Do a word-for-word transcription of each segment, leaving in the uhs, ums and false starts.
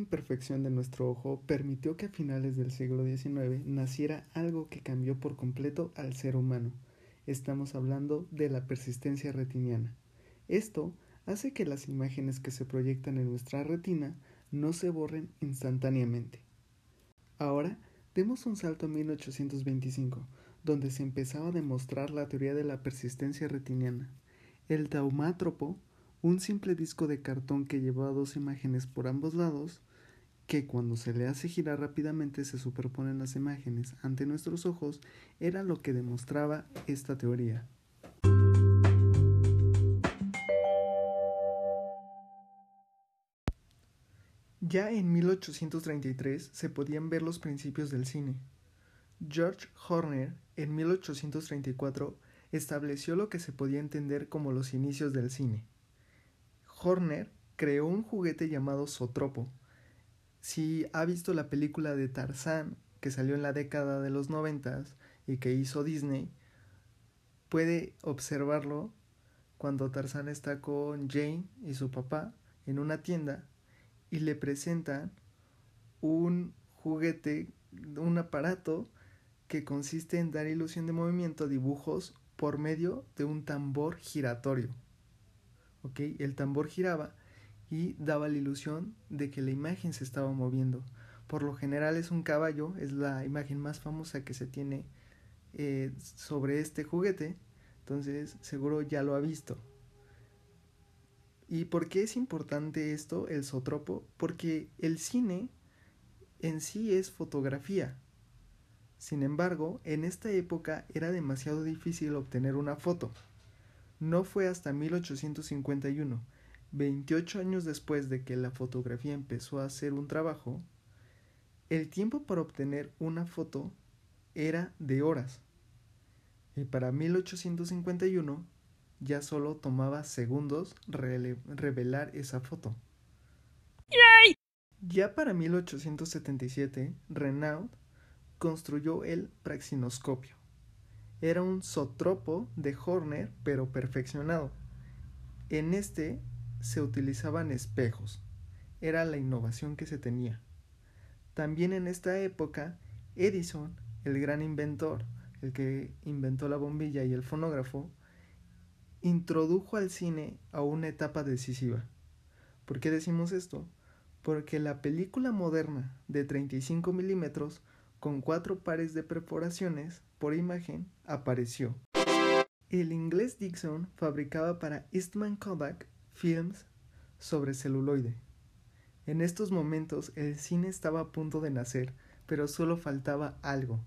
imperfección de nuestro ojo permitió que a finales del siglo diecinueve naciera algo que cambió por completo al ser humano. Estamos hablando de la persistencia retiniana. Esto hace que las imágenes que se proyectan en nuestra retina no se borren instantáneamente. Ahora, demos un salto a mil ochocientos veinticinco, donde se empezaba a demostrar la teoría de la persistencia retiniana. El taumátropo, un simple disco de cartón que llevaba dos imágenes por ambos lados, que cuando se le hace girar rápidamente se superponen las imágenes ante nuestros ojos, era lo que demostraba esta teoría. Ya en mil ochocientos treinta y tres se podían ver los principios del cine. George Horner, en mil ochocientos treinta y cuatro, estableció lo que se podía entender como los inicios del cine. Horner creó un juguete llamado zootropo. Si ha visto la película de Tarzán, que salió en la década de los noventas y que hizo Disney, puede observarlo cuando Tarzán está con Jane y su papá en una tienda y le presentan un juguete, un aparato que consiste en dar ilusión de movimiento a dibujos por medio de un tambor giratorio. ¿Ok? El tambor giraba y daba la ilusión de que la imagen se estaba moviendo. Por lo general es un caballo, es la imagen más famosa que se tiene eh, sobre este juguete, entonces seguro ya lo ha visto. ¿Y por qué es importante esto, el zootropo? Porque el cine en sí es fotografía. Sin embargo, en esta época era demasiado difícil obtener una foto. No fue hasta mil ochocientos cincuenta y uno, veintiocho años después de que la fotografía empezó a ser un trabajo, el tiempo para obtener una foto era de horas. Y para mil ochocientos cincuenta y uno ya solo tomaba segundos rele- revelar esa foto. ¡Yay! Ya para mil ochocientos setenta y siete, Renaud construyó el praxinoscopio. Era un zootropo de Horner, pero perfeccionado. En este se utilizaban espejos. Era la innovación que se tenía. También en esta época, Edison, el gran inventor, el que inventó la bombilla y el fonógrafo, introdujo al cine a una etapa decisiva. ¿Por qué decimos esto? Porque la película moderna de treinta y cinco milímetros con cuatro pares de perforaciones por imagen apareció. El inglés Dixon fabricaba para Eastman Kodak films sobre celuloide. En estos momentos el cine estaba a punto de nacer, pero solo faltaba algo: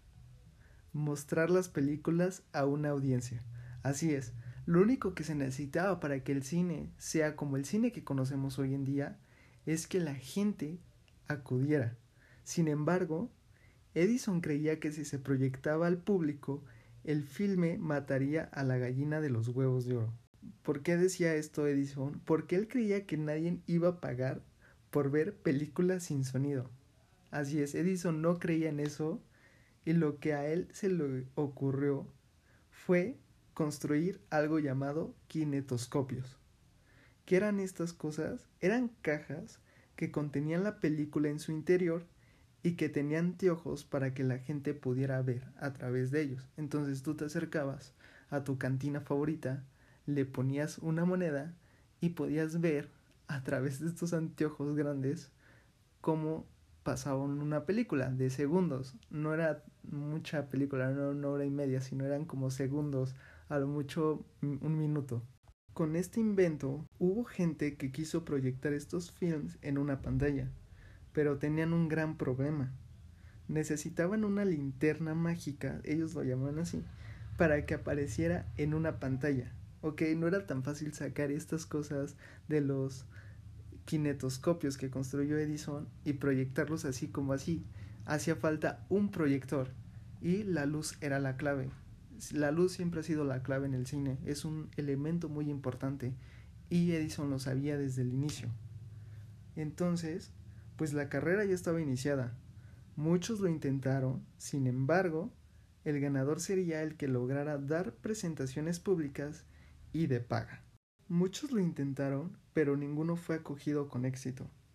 mostrar las películas a una audiencia. Así es, lo único que se necesitaba para que el cine sea como el cine que conocemos hoy en día es que la gente acudiera. Sin embargo, Edison creía que si se proyectaba al público, el filme mataría a la gallina de los huevos de oro. ¿Por qué decía esto Edison? Porque él creía que nadie iba a pagar por ver películas sin sonido. Así es, Edison no creía en eso y lo que a él se le ocurrió fue construir algo llamado kinetoscopios. ¿Qué eran estas cosas? Eran cajas que contenían la película en su interior y que tenían anteojos para que la gente pudiera ver a través de ellos. Entonces tú te acercabas a tu cantina favorita, le ponías una moneda y podías ver a través de estos anteojos grandes cómo pasaban una película de segundos. No era mucha película, no era una hora y media, sino eran como segundos, a lo mucho un minuto. Con este invento hubo gente que quiso proyectar estos films en una pantalla, pero tenían un gran problema. Necesitaban una linterna mágica, ellos lo llamaban así, para que apareciera en una pantalla. Ok, no era tan fácil sacar estas cosas de los kinetoscopios que construyó Edison y proyectarlos así como así. Hacía falta un proyector y la luz era la clave. La luz siempre ha sido la clave en el cine, es un elemento muy importante y Edison lo sabía desde el inicio. Entonces, pues la carrera ya estaba iniciada. Muchos lo intentaron, sin embargo, el ganador sería el que lograra dar presentaciones públicas y de paga. Muchos lo intentaron, pero ninguno fue acogido con éxito.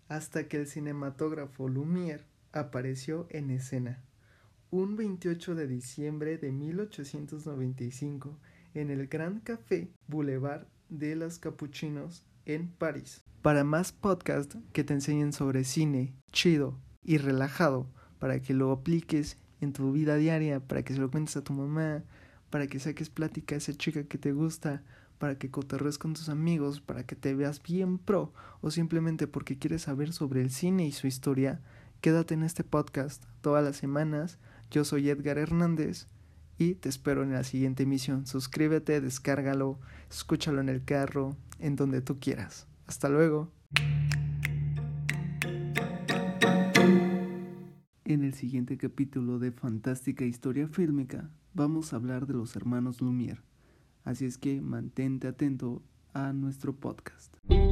hasta que el cinematógrafo Lumière apareció en escena. Un veintiocho de diciembre de mil ochocientos noventa y cinco en el Grand Café Boulevard de los Capuchinos en París. Para más podcasts que te enseñen sobre cine chido y relajado, para que lo apliques en tu vida diaria, para que se lo cuentes a tu mamá, para que saques plática a esa chica que te gusta, para que cotorrees con tus amigos, para que te veas bien pro, o simplemente porque quieres saber sobre el cine y su historia, quédate en este podcast todas las semanas. Yo soy Edgar Hernández y te espero en la siguiente emisión. Suscríbete, descárgalo, escúchalo en el carro, en donde tú quieras. Hasta luego. En el siguiente capítulo de Fantástica Historia Fílmica vamos a hablar de los hermanos Lumière. Así es que mantente atento a nuestro podcast.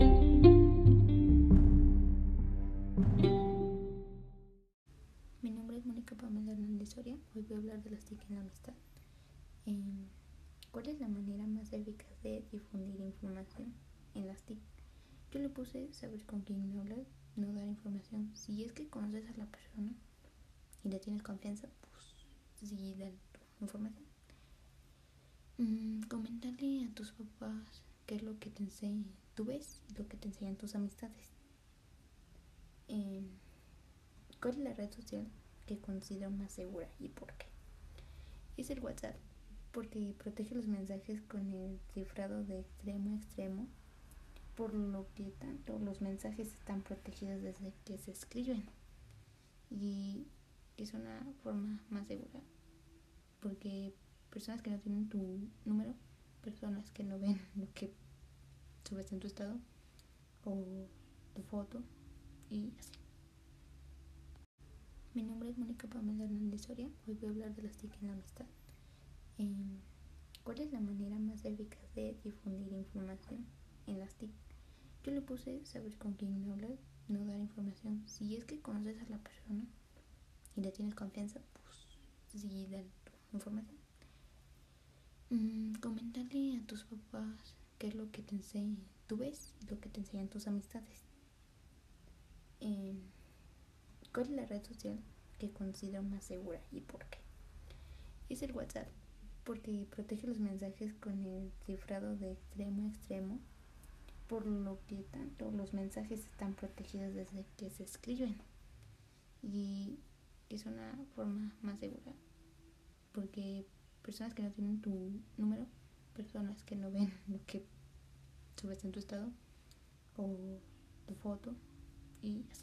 Mi nombre es Mónica Pamela Hernández Soria. Hoy voy a hablar de las T I C en la amistad. Eh, ¿Cuál es la manera más eficaz de difundir información en las T I C? Yo le puse saber con quién hablar, no dar información. Si es que conoces a la persona y le tienes confianza, pues sí, dar tu información. Mm, comentarle a tus papás qué es lo que te enseñan, tú ves y lo que te enseñan tus amistades. Eh, ¿Cuál es la red social que considero más segura y por qué? Es el WhatsApp, porque protege los mensajes con el cifrado de extremo a extremo, por lo que tanto los mensajes están protegidos desde que se escriben, y es una forma más segura porque personas que no tienen tu número, personas que no ven lo que subes en tu estado o tu foto y así. Mi nombre es Mónica Pamela Hernández Soria. Hoy voy a hablar de las T I C en la amistad. Eh, ¿Cuál es la manera más eficaz de difundir información en las T I C? Yo le puse saber con quién hablar, no dar información. Si es que conoces a la persona y le tienes confianza, pues sí, dar tu información. Mm, comentarle a tus papás qué es lo que te enseñan, tú ves y lo que te enseñan tus amistades. Eh, ¿Cuál es la red social que considero más segura y por qué? Es el WhatsApp, porque protege los mensajes con el cifrado de extremo a extremo, por lo que tanto los mensajes están protegidos desde que se escriben, y es una forma más segura porque personas que no tienen tu número, personas que no ven lo que subes en tu estado o tu foto y así.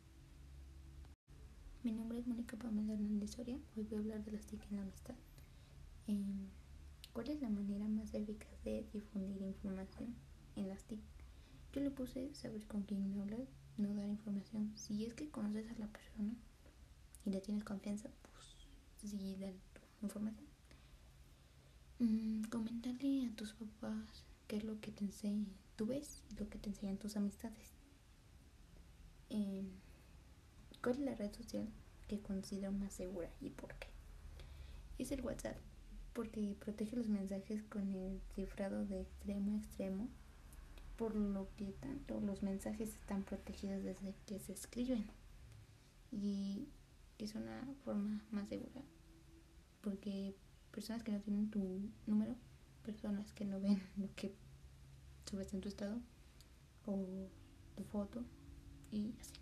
Mi nombre es Mónica Pamela Hernández Soria. Hoy voy a hablar de las T I C en la amistad. Eh, ¿Cuál es la manera más eficaz de difundir información en las T I C? Yo le puse saber con quién hablar, no dar información. Si es que conoces a la persona y le tienes confianza, pues sí, dar tu información. Mm, comentarle a tus papás qué es lo que te enseñan, tú ves y lo que te enseñan tus amistades. Eh, ¿Cuál es la red social que considero más segura y por qué? Es el WhatsApp, porque protege los mensajes con el cifrado de extremo a extremo, por lo que tanto los mensajes están protegidos desde que se escriben, y es una forma más segura porque personas que no tienen tu número, personas que no ven lo que subes en tu estado o tu foto y así.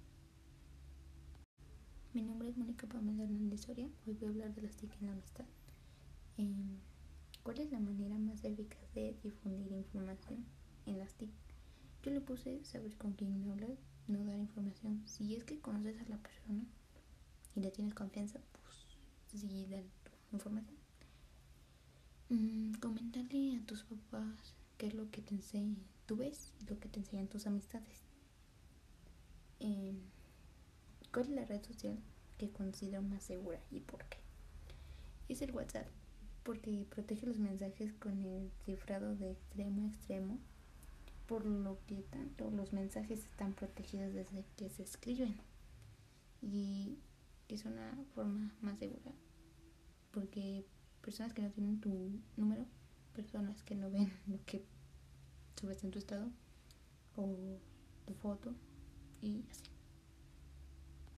Mi nombre es Mónica Pamela Hernández Soria. Hoy voy a hablar de las T I C en la amistad. Eh, ¿Cuál es la manera más eficaz de difundir información en las T I C? Yo le puse saber con quién hablar, no dar información. Si es que conoces a la persona y le tienes confianza, pues sí, dar tu información. Mm, comentarle a tus papás qué es lo que te enseñan, tú ves y lo que te enseñan tus amistades. Eh, ¿Cuál es la red social que considero más segura y por qué? Es el WhatsApp, porque protege los mensajes con el cifrado de extremo a extremo, por lo que tanto los mensajes están protegidos desde que se escriben, y es una forma más segura porque personas que no tienen tu número, personas que no ven lo que subes en tu estado o tu foto y así.